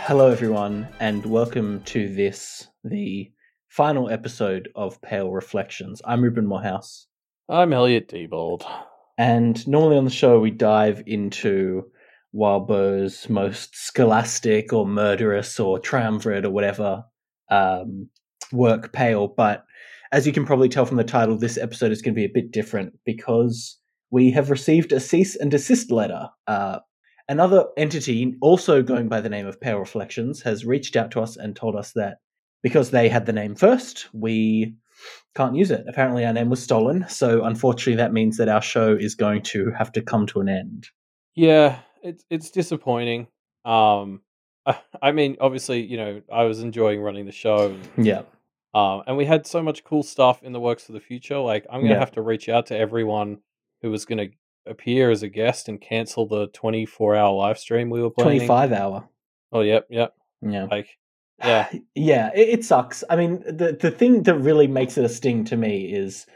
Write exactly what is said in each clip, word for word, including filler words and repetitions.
Hello, everyone, and welcome to this, the final episode of Pale Reflections. I'm Ruben Morehouse. I'm Elliot Diebold. And normally on the show, we dive into Wildbow's most scholastic or murderous or triumvirate or whatever um, work, Pale. But as you can probably tell from the title, this episode is going to be a bit different because we have received a cease and desist letter. Uh, Another entity, also going by the name of Pale Reflections, has reached out to us and told us that because they had the name first, we can't use it. Apparently our name was stolen, so unfortunately that means that our show is going to have to come to an end. Yeah, it's it's disappointing. Um, I, I mean, obviously, you know, I was enjoying running the show. Yeah. Um, and we had so much cool stuff in the works for the future. Like, I'm gonna Yeah. have to reach out to everyone who was gonna appear as a guest and cancel the twenty-four hour live stream we were planning. twenty-five hour. Oh, yep, yep. Yeah. Like, yeah, yeah, it, it sucks. I mean, the the thing that really makes it a sting to me is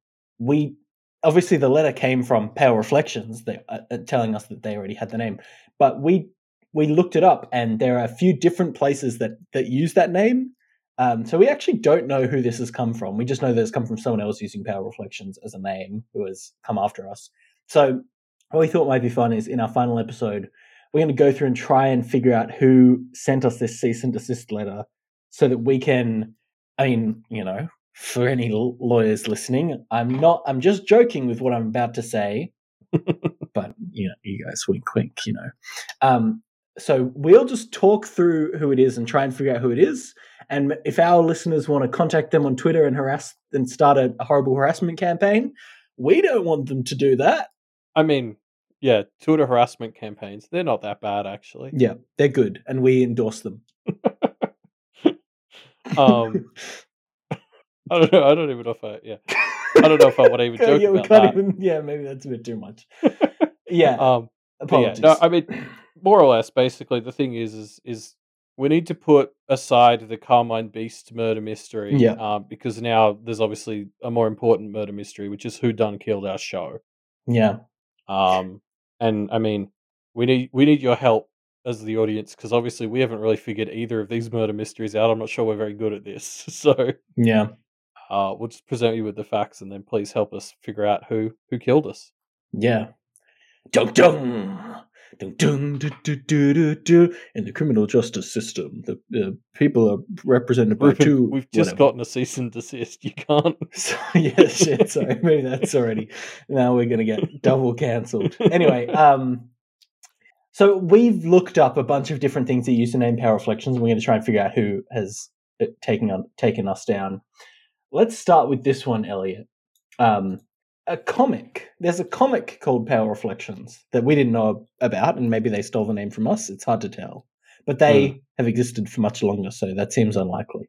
we obviously the letter came from Pale Reflections, they, uh, telling us that they already had the name, but we we looked it up, and there are a few different places that that use that name. Um, so we actually don't know who this has come from. We just know that it's come from someone else using Pale Reflections as a name who has come after us. So what we thought might be fun is in our final episode, we're going to go through and try and figure out who sent us this cease and desist letter so that we can, I mean, you know, for any lawyers listening, I'm not, I'm just joking with what I'm about to say, but, you know, you guys wink, wink, you know. Um, so we'll just talk through who it is and try and figure out who it is. And if our listeners want to contact them on Twitter and harass and start a, a horrible harassment campaign, we don't want them to do that. I mean, yeah, Twitter harassment campaigns, they're not that bad, actually. Yeah, they're good, and we endorse them. um, I don't know. I don't even know if I, yeah. I don't know if I want to even joke yeah, we about can't that. Even, yeah, maybe that's a bit too much. Yeah. um, apologies. Yeah, no, I mean, more or less, basically, the thing is, is, is we need to put aside the Carmine Beast murder mystery, yeah. um, because now there's obviously a more important murder mystery, which is who done killed our show. Yeah. Um, and I mean, we need we need your help as the audience, because obviously we haven't really figured either of these murder mysteries out. I'm not sure we're very good at this, so yeah. Uh, we'll just present you with the facts, and then please help us figure out who who killed us. Yeah. Dun dun dun dun dun dun dun dun. In the criminal justice system, the uh, people are represented by Ruben, two. We've just whatever. gotten a cease and desist. You can't. So, yeah, shit. Sorry, maybe that's already. Now we're gonna get double cancelled. Anyway, um, so we've looked up a bunch of different things that use the name Pale Reflections, and we're going to try and figure out who has taken on taken us down. Let's start with this one, Elliot. Um, a comic. There's a comic called Pale Reflections that we didn't know about, and maybe they stole the name from us. It's hard to tell. But they Hmm. have existed for much longer, so that seems unlikely.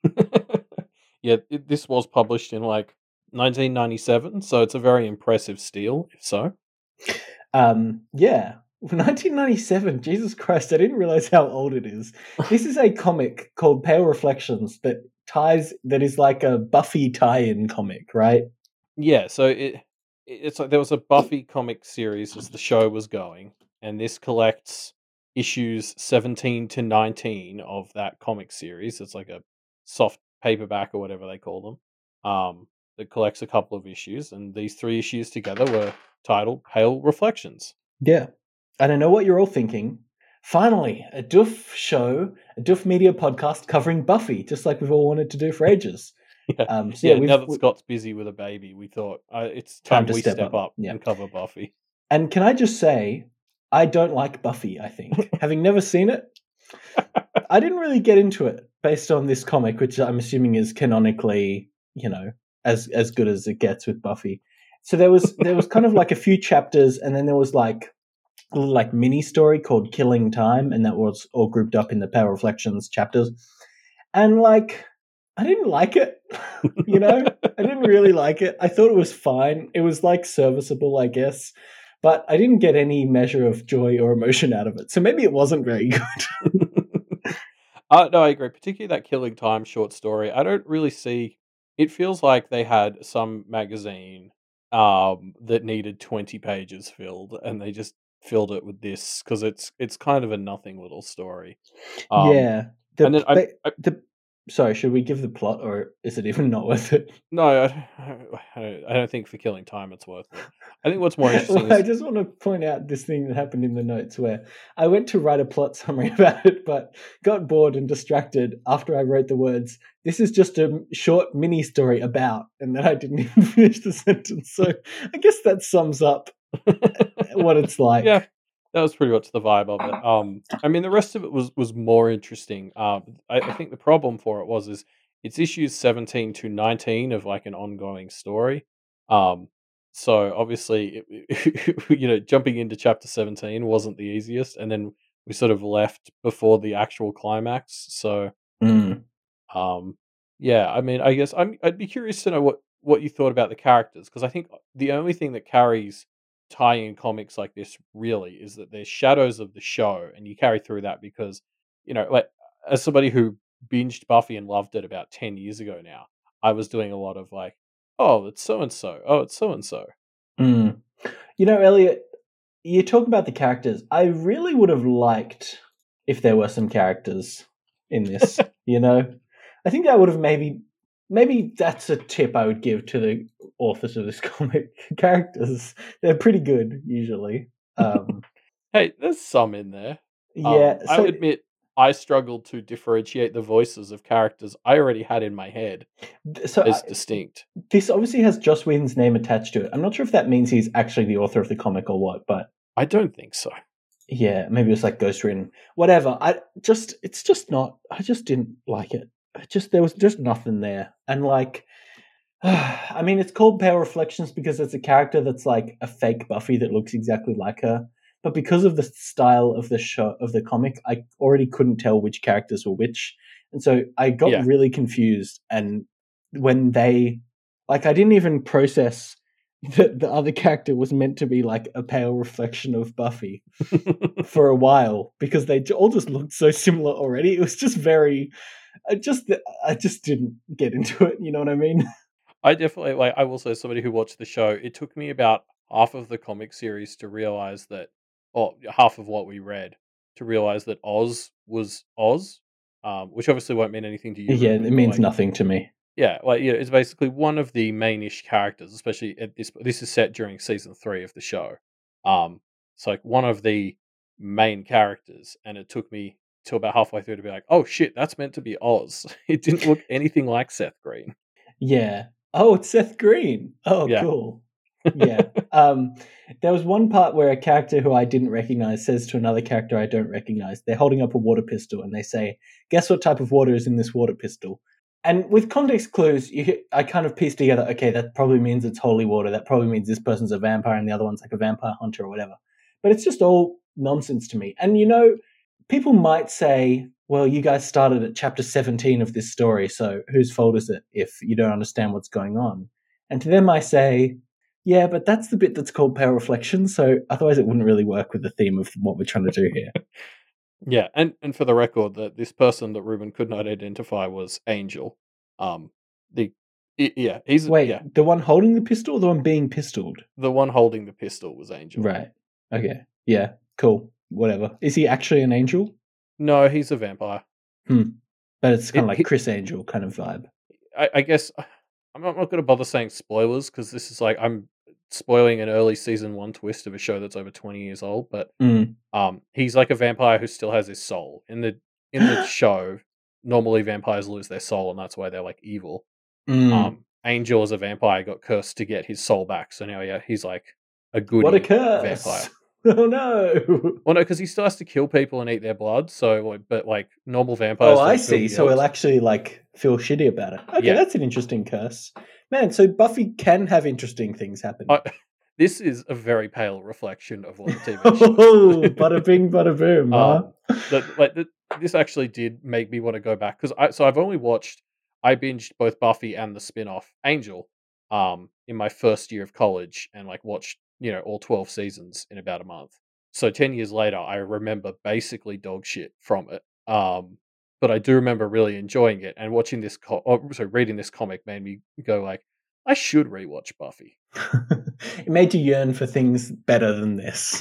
Yeah, it, this was published in like nineteen ninety-seven, so it's a very impressive steal, if so. Um, yeah. nineteen ninety-seven, Jesus Christ, I didn't realize how old it is. This is a comic called Pale Reflections that ties, that is like a Buffy tie-in comic, right? Yeah, so it it's like there was a Buffy comic series as the show was going, and this collects issues seventeen to nineteen of that comic series. It's like a soft paperback or whatever they call them. Um, that collects a couple of issues, and these three issues together were titled Pale Reflections. Yeah. And I know what you're all thinking. Finally, a Doof show, a Doof media podcast covering Buffy, just like we've all wanted to do for ages. Yeah, Um, so yeah. yeah, we've, Now that we- Scott's busy with a baby, we thought uh, it's time, Time to we step step, up. up, Yeah. and cover Buffy. And can I just say, I don't like Buffy, I think. Having never seen it, I didn't really get into it based on this comic, which I'm assuming is canonically, you know, as as good as it gets with Buffy. So there was there was kind of like a few chapters, and then there was like a little like mini story called Killing Time, and that was all grouped up in the Pale Reflections chapters. And like, I didn't like it, you know? I didn't really like it. I thought it was fine. It was like serviceable, I guess. But I didn't get any measure of joy or emotion out of it. So maybe it wasn't very good. Uh, no, I agree. Particularly that Killing Time short story. I don't really see. It feels like they had some magazine um, that needed twenty pages filled, and they just filled it with this because it's it's kind of a nothing little story. Um, Yeah. The and then I, but I the sorry, should we give the plot or is it even not worth it? no, I, I don't I don't think for killing time it's worth it. I think what's more interesting Well, I is just want to point out this thing that happened in the notes where I went to write a plot summary about it, but got bored and distracted after I wrote the words, "This is just a short mini story about," and then I didn't even finish the sentence. So I guess that sums up what it's like. yeah, that was pretty much the vibe of it. Um, I mean, the rest of it was was more interesting. Um, I, I think the problem for it was is it's issues seventeen to nineteen of like an ongoing story. Um, so obviously, it, you know, jumping into chapter seventeen wasn't the easiest, and then we sort of left before the actual climax. So, Mm. um, yeah, I mean, I guess I'm, I'd be curious to know what what you thought about the characters because I think the only thing that carries tie-in comics like this really is that there's shadows of the show, and you carry through that because you know, like as somebody who binged Buffy and loved it about ten years ago now, I was doing a lot of like, oh, it's so and so, oh, it's so and so. Mm. You know, Elliot, you talk about the characters. I really would have liked if there were some characters in this, you know? I think that would have maybe maybe that's a tip I would give to the authors of this comic. Characters, they're pretty good usually. Um Hey, there's some in there. Um, yeah, I'll so admit I struggled to differentiate the voices of characters I already had in my head so I, as distinct. this obviously has Joss Whedon's name attached to it. I'm not sure if that means he's actually the author of the comic or what, but I don't think so. yeah, maybe it's like ghost written. Whatever. I just it's just not I just didn't like it. I just there was just nothing there. And like I mean it's called Pale Reflections because it's a character that's like a fake Buffy that looks exactly like her. But because of the style of the show of the comic, I already couldn't tell which characters were which. And so I got Yeah. really confused and when they like I didn't even process that the other character was meant to be like a pale reflection of Buffy for a while because they all just looked so similar already. It was just very, I just, I just didn't get into it. You know what I mean? I definitely like I will say somebody who watched the show, it took me about half of the comic series to realize that or half of what we read to realize that Oz was Oz. Um, which obviously won't mean anything to you, Yeah, it Ruben, but means like nothing to me. yeah, like yeah, it's basically one of the mainish characters, especially at this. This is set during season three of the show. Um, it's like one of the main characters, and it took me till about halfway through to be like, "Oh shit, that's meant to be Oz." It didn't look anything like Seth Green. Yeah. Oh, it's Seth Green. Oh, Yeah, cool. Yeah. Um, there was one part where a character who I didn't recognize says to another character I don't recognize, they're holding up a water pistol and they say, "Guess what type of water is in this water pistol?" And with context clues, you, I kind of pieced together, okay, that probably means it's holy water. That probably means this person's a vampire and the other one's like a vampire hunter or whatever. But it's just all nonsense to me. And you know, people might say, well, you guys started at chapter seventeen of this story, so whose fault is it if you don't understand what's going on? And to them, I say, yeah, but that's the bit that's called Pale Reflection, so otherwise it wouldn't really work with the theme of what we're trying to do here. yeah, and and for the record, that this person that Ruben could not identify was Angel. Um, the i- yeah, he's yeah, Wait, the one holding the pistol or the one being pistoled? the one holding the pistol was Angel. Right. Okay. Yeah, cool. Whatever. Is he actually an angel? No, he's a vampire. Hmm. But it's kind It, of like he, Chris Angel kind of vibe. I, I guess I'm not, not going to bother saying spoilers because this is like I'm spoiling an early season one twist of a show that's over twenty years old. But Mm. um, he's like a vampire who still has his soul in the in the show. Normally, vampires lose their soul, and that's why they're like evil. Mm. Um, Angel as a vampire got cursed to get his soul back, so now yeah, he's like a What a goody vampire. curse! Oh no! Well, no, because he still has to kill people and eat their blood. So, like, but like normal Oh, vampires I don't feel see. So guilt. he'll actually like feel shitty about it. Okay, Yeah, that's an interesting curse, man. So Buffy can have interesting things happen. I, this is a very pale reflection of what the T V show Oh, is. bada bing, bada boom, huh? um, that like that this actually did make me want to go back because I so I've only watched I binged both Buffy and the spin-off Angel um in my first year of college and like watched you know all twelve seasons in about a month. So ten years later, I remember basically dog shit from it. Um, but I do remember really enjoying it and watching this. Co- oh, sorry, reading this comic made me go like, I should rewatch Buffy. It made you yearn for things better than this.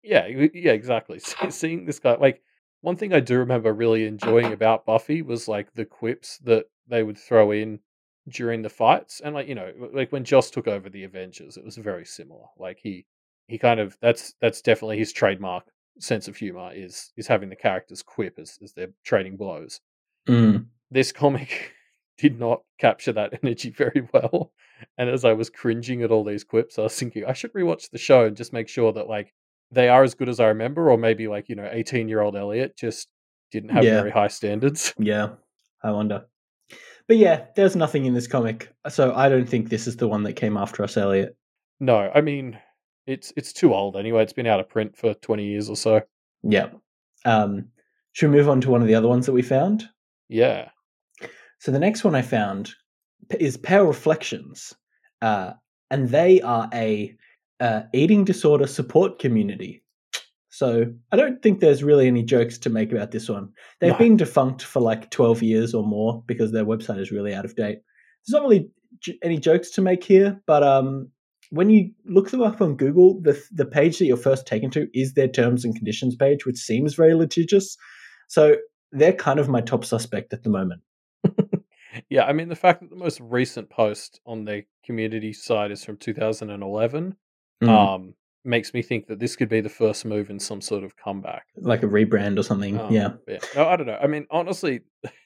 Yeah, y- yeah, exactly. Se- Seeing this guy, like one thing I do remember really enjoying about Buffy was like the quips that they would throw in during the fights, and like you know, w- like when Joss took over the Avengers, it was very similar. Like he he kind of that's that's definitely his trademark sense of humor is is having the characters quip as as they're trading blows. Mm. This comic did not capture that energy very well. And as I was cringing at all these quips, I was thinking I should rewatch the show and just make sure that like they are as good as I remember, or maybe like, you know, eighteen year old Elliot just didn't have Yeah, very high standards. yeah. I wonder. But yeah, there's nothing in this comic, so I don't think this is the one that came after us, Elliot. No, I mean it's it's too old anyway. It's been out of print for twenty years or so. Yeah. Um, should we move on to one of the other ones that we found? Yeah. So the next one I found p- is Pale Reflections, uh, and they are a uh, eating disorder support community. So I don't think there's really any jokes to make about this one. They've No. been defunct for like twelve years or more because their website is really out of date. There's not really j- any jokes to make here, but um, when you look them up on Google, the the page that you're first taken to is their terms and conditions page, which seems very litigious. So they're kind of my top suspect at the moment. Yeah, I mean the fact that the most recent post on their community site is from two thousand eleven Mm, um makes me think that this could be the first move in some sort of comeback. like a rebrand or something. Um, Yeah. yeah. No, I don't know. I mean, honestly,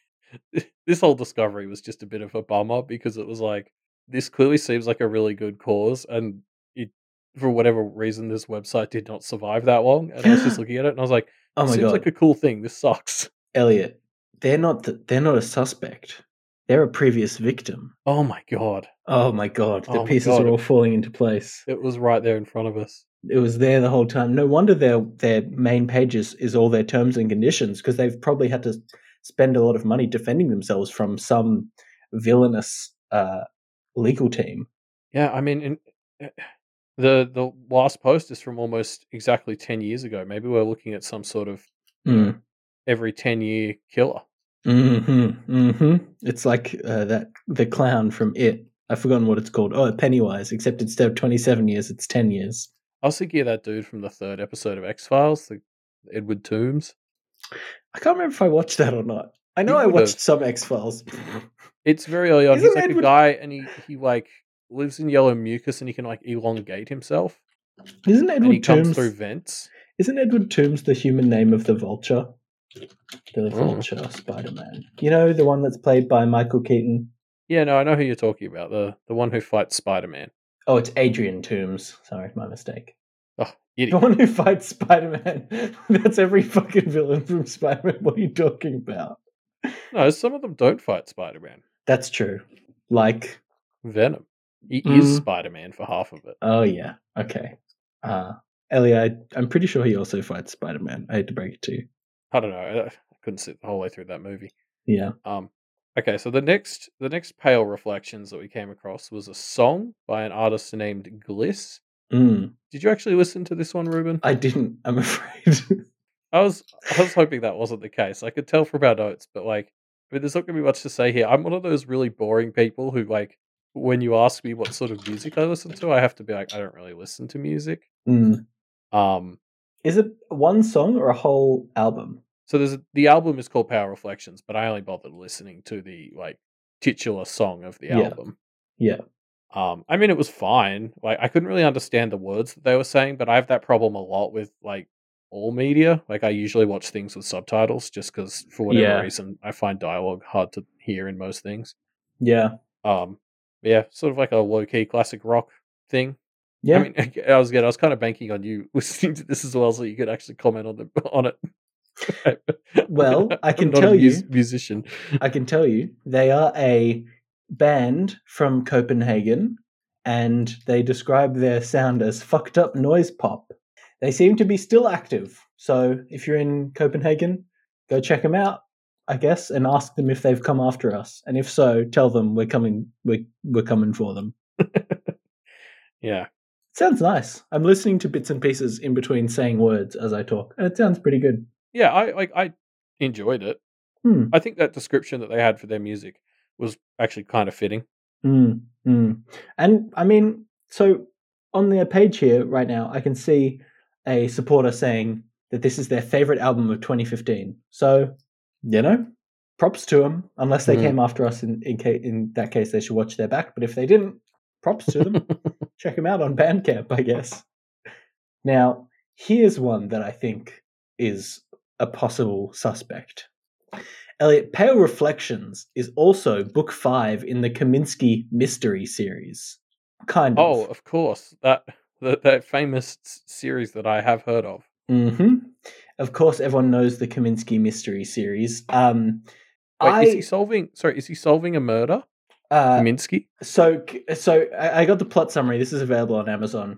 this whole discovery was just a bit of a bummer because it was like this clearly seems like a really good cause, and it for whatever reason this website did not survive that long. And I was just looking at it, and I was like, Oh "This my seems like god, a cool thing. This sucks." Elliot, they're not the, they're not a suspect. They're a previous victim. Oh my god. Oh my god, the Oh my pieces god. are all It, falling into place. it was right there in front of us. It was there the whole time. No wonder their their main pages is all their terms and conditions because they've probably had to spend a lot of money defending themselves from some villainous uh, legal team. Yeah, I mean, in, eh, the the last post is from almost exactly ten years ago. Maybe we're looking at some sort of you know Mm. every ten year killer. Mm-hmm. Mm-hmm. It's like uh, that the clown from It. I've forgotten what it's called. Oh, Pennywise. Except instead of twenty-seven years, it's ten years. I was thinking of that dude from the third episode of X Files, the Edward Toombs. I can't remember if I watched that or not. I know You I would have. watched some X Files. It's very early on. Isn't He's like Edward a guy, and he he like lives in yellow mucus, and he can like elongate himself, Isn't and he Edward comes through Toombs vents. isn't Edward Toombs the human name of the Vulture? The Oh. Vulture Spider Man. You know, the one that's played by Michael Keaton. Yeah, no, I know who you're talking about. The the one who fights Spider Man. Oh, it's Adrian Toombs. Sorry, my mistake. Oh, The idiot. one who fights Spider Man. That's every fucking villain from Spider Man. What are you talking about? No, some of them don't fight Spider Man. That's true. Like, Venom. He Mm. is Spider Man for half of it. oh yeah, okay. Uh, Ellie, I, I'm pretty sure he also fights Spider Man. I hate to break it to you. I don't know. I, I couldn't sit the whole way through that movie. Yeah. Um. Okay, so the next the next Pale Reflections that we came across was a song by an artist named Gliss. Mm. Did you actually listen to this one, Ruben? I didn't. I'm afraid. I was I was hoping that wasn't the case. I could tell from our notes, but like, I mean, there's not going to be much to say here. I'm one of those really boring people who like when you ask me what sort of music I listen to, I have to be like, I don't really listen to music. Mm. Um, Is it one song or a whole album? so there's a, the album is called Power Reflections, but I only bothered listening to the like titular song of the Yeah. album. Yeah. Um, I mean, it was fine. Like, I couldn't really understand the words that they were saying, but I have that problem a lot with like all media. Like, I usually watch things with subtitles just because, for whatever Yeah. reason, I find dialogue hard to hear in most things. Yeah. Um, yeah, sort of like a low key classic rock thing. Yeah. I mean, I was again, I was kind of banking on you listening to this as well, so you could actually comment on the on it. Well, I I'm can not tell a mus- you- musician. I can tell you, they are a band from Copenhagen, and they describe their sound as fucked up noise pop. They seem to be still active. So if you're in Copenhagen, go check them out, I guess, and ask them if they've come after us. And if so, tell them we're coming. We're we're coming for them. Yeah. Sounds nice. I'm listening to bits and pieces in between saying words as I talk, and it sounds pretty good. Yeah, I like I enjoyed it. Hmm. I think that description that they had for their music was actually kind of fitting. Mm, mm. And I mean, so on their page here right now, I can see a supporter saying that this is their favorite album of twenty fifteen. So, you know, props to them. Unless they Mm. came after us, in in, ca- in that case, they should watch their back. But if they didn't, props to them. Check them out on Bandcamp, I guess. Now, here's one that I think is a possible suspect. Elliot, Pale Reflections is also book five in the Kaminsky mystery series. Kind of. Oh, of course. That that, that famous s- series that I have heard of. Mm-hmm. Of course, everyone knows the Kaminsky mystery series. Um, Wait, I, is he solving? Sorry, is he solving a murder? uh, Kaminsky? So, so I I got the plot summary. This is available on Amazon.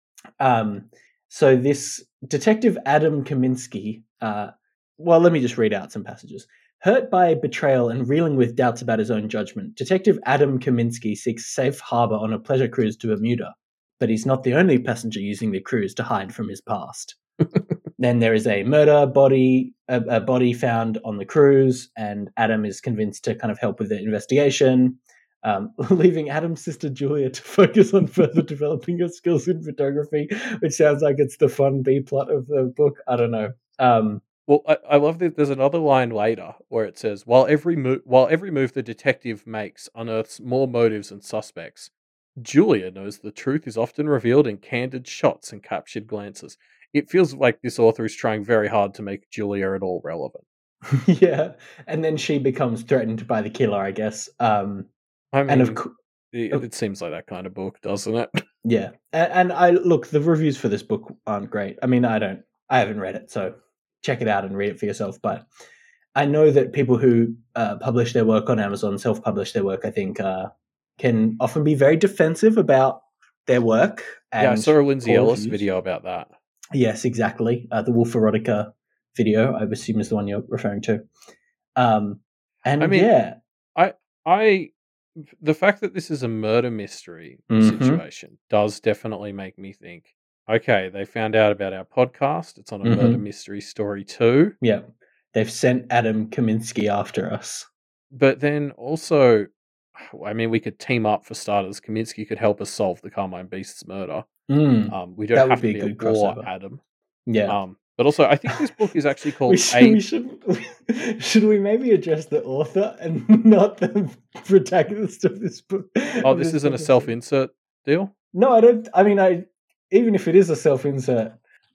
Um, so this detective Adam Kaminsky. Uh, well, let me just read out some passages. Hurt by betrayal and reeling with doubts about his own judgment, Detective Adam Kaminsky seeks safe harbor on a pleasure cruise to Bermuda. But he's not the only passenger using the cruise to hide from his past. Then there is a murder body, a, a body found on the cruise, and Adam is convinced to kind of help with the investigation, um, leaving Adam's sister Julia to focus on further developing her skills in photography, which sounds like it's the fun B plot of the book. I don't know. Um, Well, I, I love that there's another line later where it says, while every move while every move the detective makes unearths more motives and suspects, Julia knows the truth is often revealed in candid shots and captured glances. It feels like this author is trying very hard to make Julia at all relevant. yeah, and then she becomes threatened by the killer, I guess. Um, I mean, and of course, it, it seems like that kind of book, doesn't it? yeah, and, and I look, the reviews for this book aren't great. I mean, I don't, I haven't read it, so check it out and read it for yourself. But I know that people who uh, publish their work on Amazon, self-publish their work, I think, uh, can often be very defensive about their work. And yeah, I saw a Lindsay poor Ellis reviews. video about that. Yes, exactly. Uh, the Wolf Erotica video, I assume, is the one you're referring to. Um, and I mean, yeah, I, I, the fact that this is a murder mystery Mhm. situation does definitely make me think, okay, they found out about our podcast. It's on a murder Mhm. mystery story too. yeah, they've sent Adam Kaminsky after us. But then also, I mean, we could team up for starters. Kaminsky could help us solve the Carmine Beast's murder. Mm, Um, we don't that would have be to a be a good war, crossover. Adam. Yeah. Um, but also, I think this book is actually we called should, A. we should, should we maybe address the author and not the protagonist of this book? Oh, of this isn't a episode? self-insert deal? No, I don't. I mean, I even if it is a self-insert,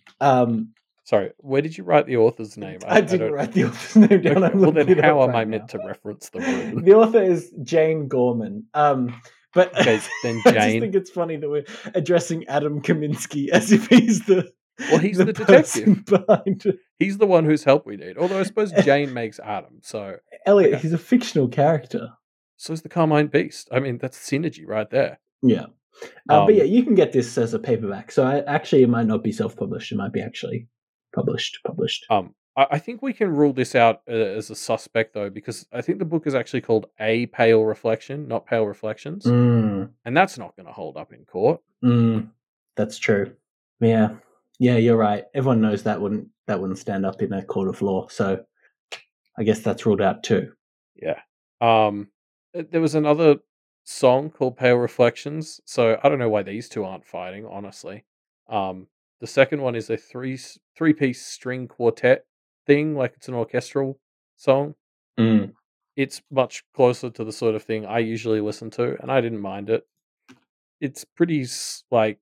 um, Sorry, where did you write the author's name? I, didn't don't... write the author's name down. Okay, I'm well, then looking it how up am I right meant now. to reference the word? The author is Jane Gorman. Um, but Okay, then I just Jane. think it's funny that we're addressing Adam Kaminsky as if he's the Well, he's the, person detective. behind it. He's the one whose help we need. Although I suppose Jane makes Adam, so Elliot, okay. he's a fictional character. So is the Carmine Beast. I mean, that's synergy right there. Yeah. Uh, Um, but yeah, you can get this as a paperback. So I, actually, it might not be self-published. It might be actually published. Published. Um, I, I think we can rule this out uh, as a suspect, though, because I think the book is actually called A Pale Reflection, not Pale Reflections. Mm, And that's not going to hold up in court. mm, that's true. Yeah. Yeah, you're right. Everyone knows that wouldn't that wouldn't stand up in a court of law. So I guess that's ruled out too. Yeah. Um, th- there was another song called Pale Reflections, so I don't know why these two aren't fighting, honestly. Um, the second one is a three three piece string quartet thing, like it's an orchestral song. Mm. It's much closer to the sort of thing I usually listen to, and I didn't mind it. It's pretty s- like,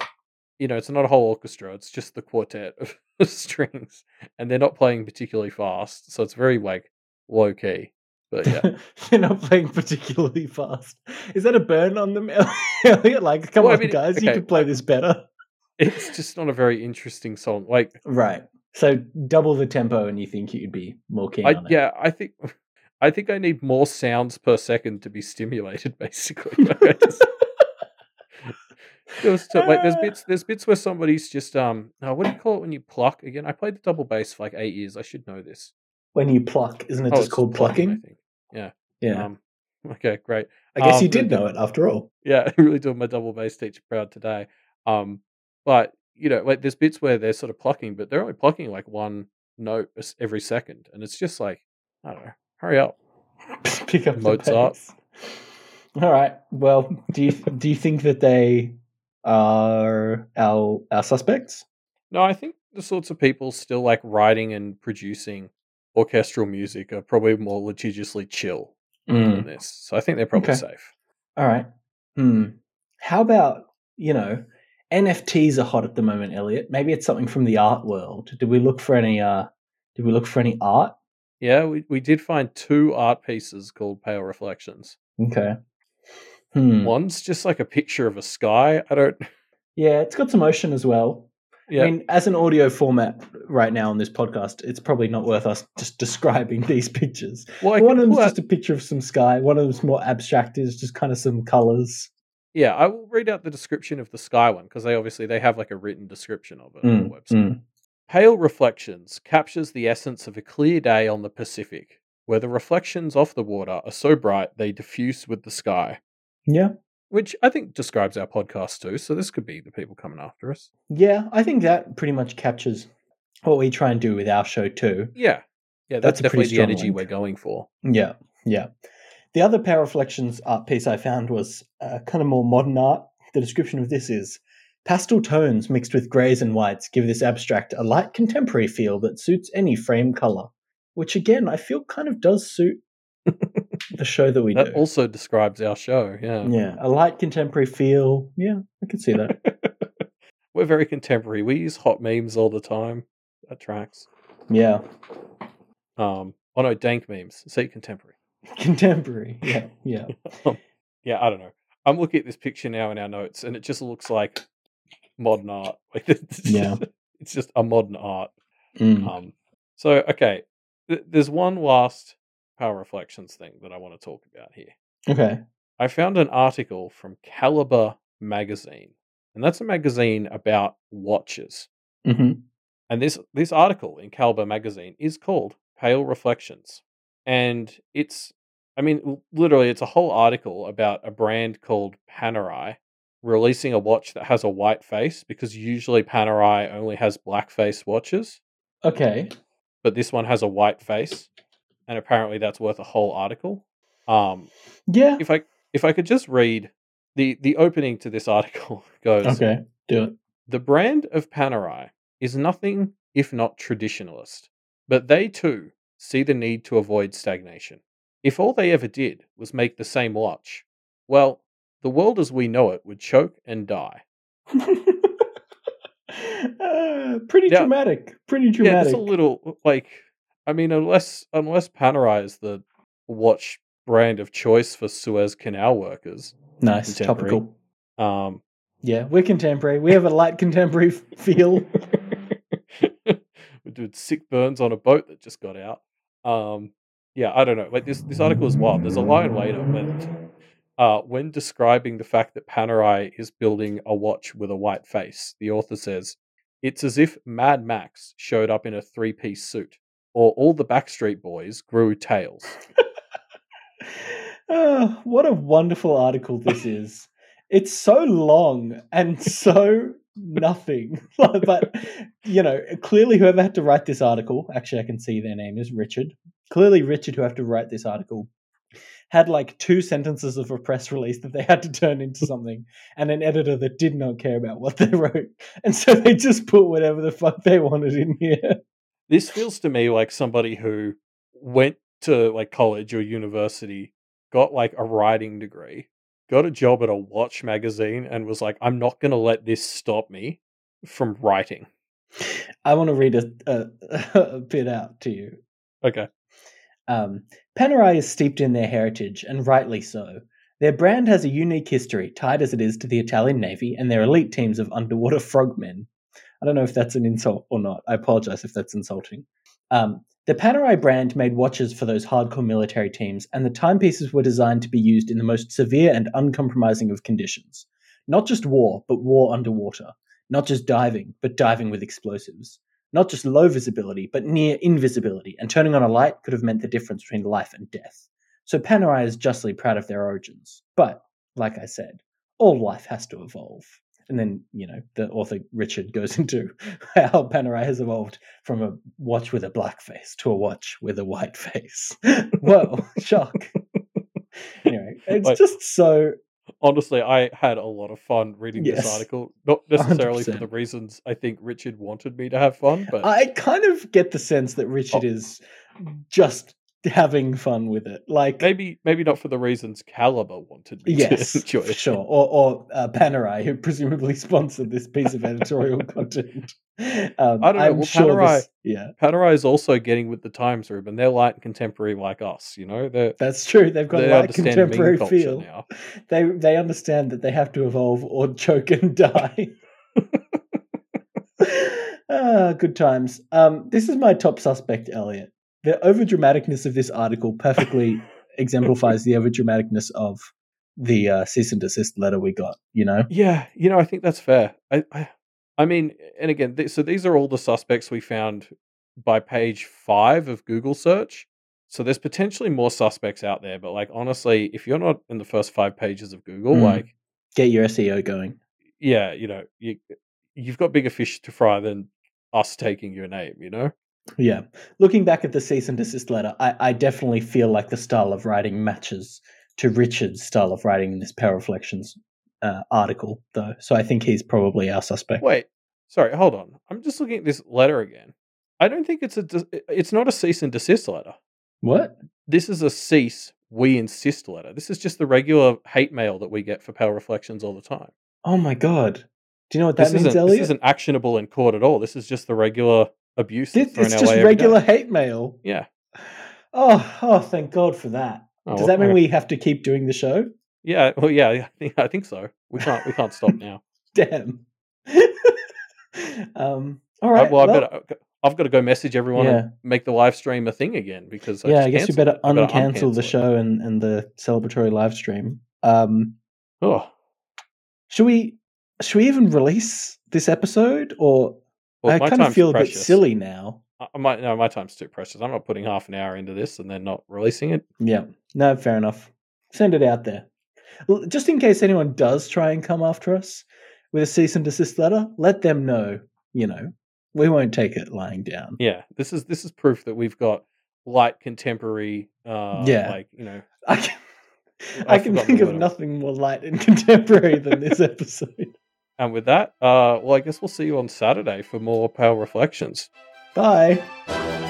you know, it's not a whole orchestra; it's just the quartet of strings, and they're not playing particularly fast, so it's very like low key. But yeah. They're not playing particularly fast. Is that a burn on them, Elliot? Like, come Well, I on, mean, guys, you okay, could play I- this better. It's just not a very interesting song. Like, Right. So double the tempo, and you think you'd be more keen I on it. yeah, I think I think I need more sounds per second to be stimulated. Basically, like, I just, there was so, like there's bits there's bits where somebody's just um oh, what do you call it when you pluck again? I played the double bass for like eight years. I should know this. When you pluck, isn't it Oh, just it's called plucking, plucking? I think. Yeah. Yeah. Um. Okay. Great. I guess um, you did really know did- it after all. Yeah, I really doing my double bass teacher proud today. Um, but you know, like there's bits where they're sort of plucking, but they're only plucking like one note s- every second, and it's just like, I don't know, hurry up. Pick up the Mozart. pace. All right. Well, do you do you think that they are our our suspects? No, I think the sorts of people still like writing and producing orchestral music are probably more litigiously chill Mm. than this. So I think they're probably Okay. safe. All right. Hmm. How about, you know, N F Ts are hot at the moment, Elliot. Maybe it's something from the art world. Did we look for any uh did we look for any art? Yeah, we, we did find two art pieces called Pale Reflections. Okay. Hmm. One's just like a picture of a sky. I don't. Yeah, it's got some motion as well. Yeah. I mean, as an audio format right now on this podcast, it's probably not worth us just describing these pictures. Well, I But one can of them's pull out- just a picture of some sky. One of them's more abstract, is just kind of some colors. Yeah, I will read out the description of the sky one because they obviously they have like a written description of it on Mm, the website. mm. Pale Reflections captures the essence of a clear day on the Pacific, where the reflections off the water are so bright they diffuse with the sky. Yeah. Which I think describes our podcast too, so this could be the people coming after us. Yeah, I think that pretty much captures what we try and do with our show too. Yeah. Yeah, That's that's, a pretty definitely the strong energy link. we're going for. Yeah, yeah. The other Pale Reflections art piece I found was uh, kind of more modern art. The description of this is: pastel tones mixed with greys and whites give this abstract a light contemporary feel that suits any frame color. Which again, I feel kind of does suit the show that we That do. also describes our show, yeah. Yeah, a light contemporary feel. Yeah, I can see that. We're very contemporary. We use hot memes all the time. That tracks. Yeah, Um, oh no, dank memes. Say contemporary. contemporary. Yeah, yeah. Um, yeah, I don't know. I'm looking at this picture now in our notes, and it just looks like modern art. Like it's Yeah. just, it's just a modern art. Mm. Um, so okay, th- there's one last Power Reflections thing that I want to talk about here. Okay. I found an article from Caliber magazine, and that's a magazine about watches. hmm And this this article in Caliber magazine is called Pale Reflections, and it's, I mean, l- literally, it's a whole article about a brand called Panerai releasing a watch that has a white face because usually Panerai only has black face watches, Okay. but this one has a white face, and apparently that's worth a whole article. Um, Yeah. if I if I could just read the the opening to this article goes, Okay. Do it. the brand of Panerai is nothing if not traditionalist, but they too see the need to avoid stagnation. If all they ever did was make the same watch, well, the world as we know it would choke and die. uh, pretty Yeah. dramatic. Pretty Yeah, dramatic. there's a little like, I mean, unless unless Panerai is the watch brand of choice for Suez Canal workers, nice. contemporary. Topical. um, Yeah, we're contemporary. We have a light contemporary f- feel. we did sick burns on a boat that just got out. Um, yeah, I don't know. Like this, this article is wild. There's a line later when, uh, when describing the fact that Panerai is building a watch with a white face, the author says, "It's as if Mad Max showed up in a three-piece suit, or all the Backstreet Boys grew tails." Oh, what a wonderful article this is. It's so long and so nothing. But, you know, clearly whoever had to write this article, actually I can see their name is Richard. Clearly Richard, who had to write this article, had like two sentences of a press release that they had to turn into something, and an editor that did not care about what they wrote. And so they just put whatever the fuck they wanted in here. This feels to me like somebody who went to like college or university, got like a writing degree, got a job at a watch magazine, and was like, "I'm not going to let this stop me from writing." I want to read a, a, a bit out to you. Okay. Um, Panerai is steeped in their heritage, and rightly so. Their brand has a unique history, tied as it is to the Italian Navy and their elite teams of underwater frogmen. I don't know if that's an insult or not. I apologize if that's insulting. Um, the Panerai brand made watches for those hardcore military teams, and the timepieces were designed to be used in the most severe and uncompromising of conditions. Not just war, but war underwater. Not just diving, but diving with explosives. Not just low visibility, but near invisibility, and turning on a light could have meant the difference between life and death. So Panerai is justly proud of their origins. But, like I said, all life has to evolve. And then, you know, the author Richard goes into how Panerai has evolved from a watch with a black face to a watch with a white face. Whoa, shock. Anyway, it's Like- just so honestly, I had a lot of fun reading this Yes. article. Not one hundred necessarily for the percent. reasons I think Richard wanted me to have fun, but I kind of get the sense that Richard Oh. is just having fun with it. Like, maybe maybe not for the reasons Caliber wanted me yes, to enjoy for it. sure. Or, or uh, Panerai, who presumably sponsored this piece of editorial content. Um, I don't know. I'm Well, sure Panerai, this, yeah, Panerai is also getting with the times, Ruben. They're light and contemporary like us. You know, they that's true. They've got they a light understand meme contemporary culture feel. now. They they understand that they have to evolve or choke and die. Ah, good times. Um, this is my top suspect, Elliot. The overdramaticness of this article perfectly exemplifies the overdramaticness of the uh, cease and desist letter we got. You know? Yeah, you know, I think that's fair. I, I, I mean, and again, th- so these are all the suspects we found by page five of Google search. So there's potentially more suspects out there, but like honestly, if you're not in the first five pages of Google, Mm. like Get your S E O going. yeah, you know, you you've got bigger fish to fry than us taking your name. You know? Yeah. Looking back at the cease and desist letter, I, I definitely feel like the style of writing matches to Richard's style of writing in this Power Reflections uh, article, though. So I think he's probably our suspect. Wait, sorry, hold on. I'm just looking at this letter again. I don't think it's a. des- It's not a cease and desist letter. What? This is a cease, we insist letter. This is just the regular hate mail that we get for Power Reflections all the time. Oh my god. Do you know what that This means, isn't Elliot? this isn't actionable in court at all. This is just the regular abuse This, that's thrown it's our just way every regular day. hate mail. Yeah. Oh, oh, thank God for that. Oh, Does that mean okay. we have to keep doing the show? Yeah. Well, yeah. I think I think so. We can't we can't stop now. Damn. um. All Uh, right. well, I well, better. I've got to go message everyone Yeah. and make the live stream a thing again because I yeah, just I guess you cancelled better it. I've gotta uncancel the uncancel it. show and, and the celebratory live stream. Um. Oh, Should we? Should we even release this episode, or well, I my kind of time's feel a bit precious. silly now? I, I might no, my time's too precious. I'm not putting half an hour into this and then not releasing it. Yeah. No, fair enough. Send it out there. L- Just in case anyone does try and come after us with a cease and desist letter, let them know, you know, we won't take it lying down. Yeah, this is this is proof that we've got light contemporary. Uh, Yeah. like you know, I can, I I've can forgotten think the of word. nothing more light and contemporary than this episode. And with that, uh, well, I guess we'll see you on Saturday for more Power Reflections. Bye.